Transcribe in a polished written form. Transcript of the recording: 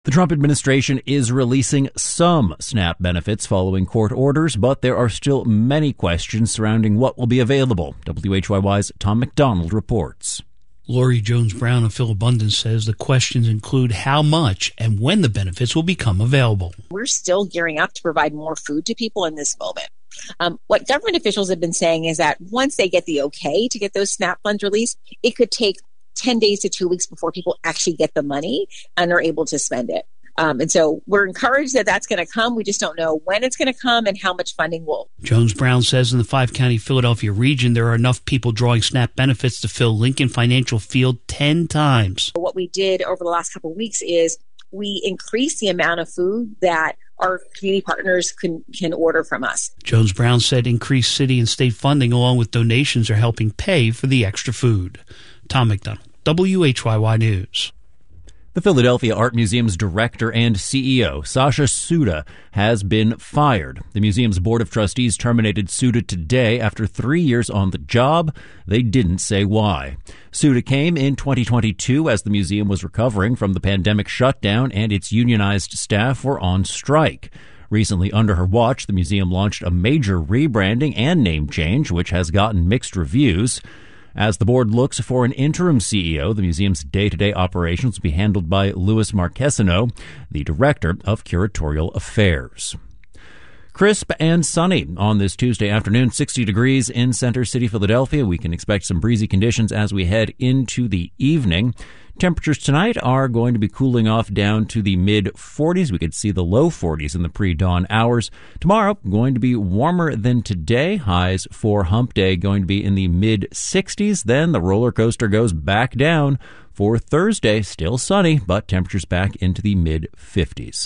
The Trump administration is releasing some SNAP benefits following court orders, but there are still many questions surrounding what will be available. WHYY's Tom McDonald reports. Lori Jones-Brown of Philabundance says the questions include how much and when the benefits will become available. We're still gearing up to provide more food to people in this moment. What government officials have been saying is that once they get the okay to get those SNAP funds released, it could take 10 days to 2 weeks before people actually get the money and are able to spend it. And so we're encouraged that that's going to come. We just don't know when it's going to come and how much funding will. Jones-Brown says in the 5-county Philadelphia region, there are enough people drawing SNAP benefits to fill Lincoln Financial Field 10 times. What we did over the last couple of weeks is we increased the amount of food that our community partners can order from us. Jones-Brown said increased city and state funding along with donations are helping pay for the extra food. Tom McDonald, WHYY News. The Philadelphia Art Museum's director and CEO, Sasha Suda, has been fired. The museum's board of trustees terminated Suda today after 3 years on the job. They didn't say why. Suda came in 2022 as the museum was recovering from the pandemic shutdown and its unionized staff were on strike. Recently, under her watch, the museum launched a major rebranding and name change, which has gotten mixed reviews. As the board looks for an interim CEO, the museum's day-to-day operations will be handled by Louis Marquesino, the director of curatorial affairs. Crisp and sunny on this Tuesday afternoon, 60 degrees in Center City, Philadelphia. We can expect some breezy conditions as we head into the evening. Temperatures tonight are going to be cooling off down to the mid-40s. We could see the low 40s in the pre-dawn hours. Tomorrow, going to be warmer than today. Highs for Hump Day going to be in the mid-60s. Then the roller coaster goes back down for Thursday. Still sunny, but temperatures back into the mid-50s.